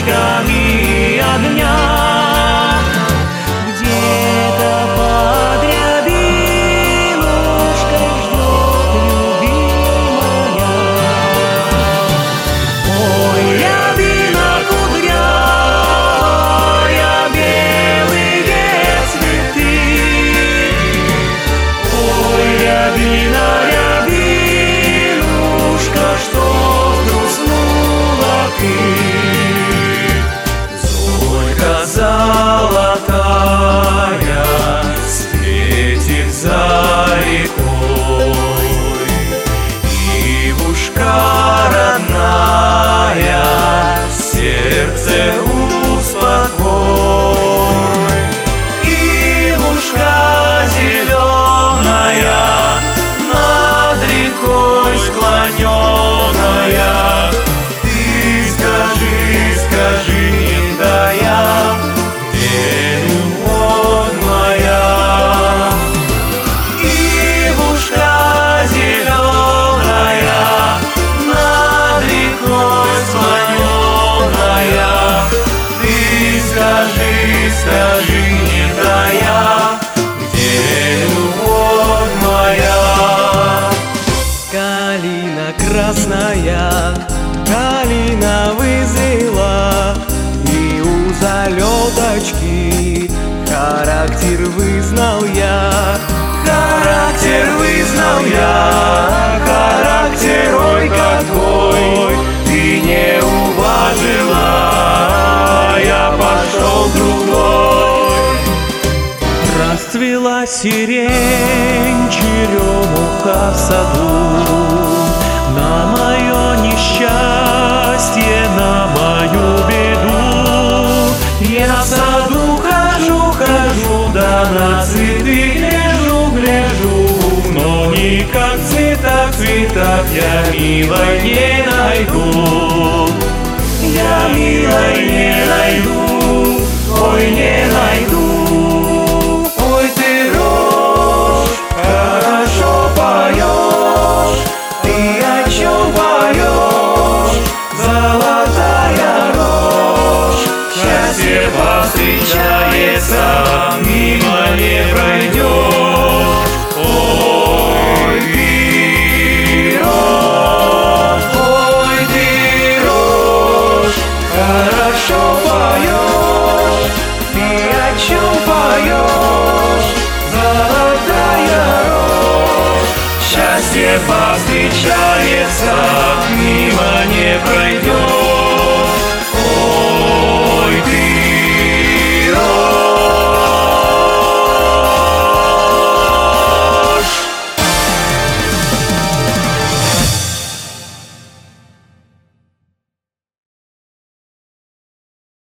вспышками огня. Где-то под рябинушкой ждет любимая. Ой, рябина кудрявая, белые цветы. Ой, рябина, рябинушка, что грустнула ты. Зорька золотая светит за рекой, Ивушка родная, сердце успокой. Ивушка зеленая, над рекой склоненная, ты скажи, скажи, недая, где любовь моя? Ивушка зеленая, над рекой склоненная, ты скажи, скажи, недая, где любовь моя? Калина красная, калина вызрела, и у залеточки характер вызнал я. Характер вызнал я, характер, ой, какой, ты не уважила, я пошел другой. Расцвела сирень, черемуха в саду, на мое несчастье, на мою беду. Я в саду хожу, хожу, да на цветы гляжу, гляжу, но никак в цветах, цветах я милой не найду. Я милой не найду, ой, не найду. Ой, ты рожь, хорошо поешь, ты о чем поешь, золотая рожь? Счастье повстречается, мимо не пройдет. Ой, ты рожь, хорошо поешь, ты о чем поешь, золотая рожь? Счастье повстречается, мимо не пройдет.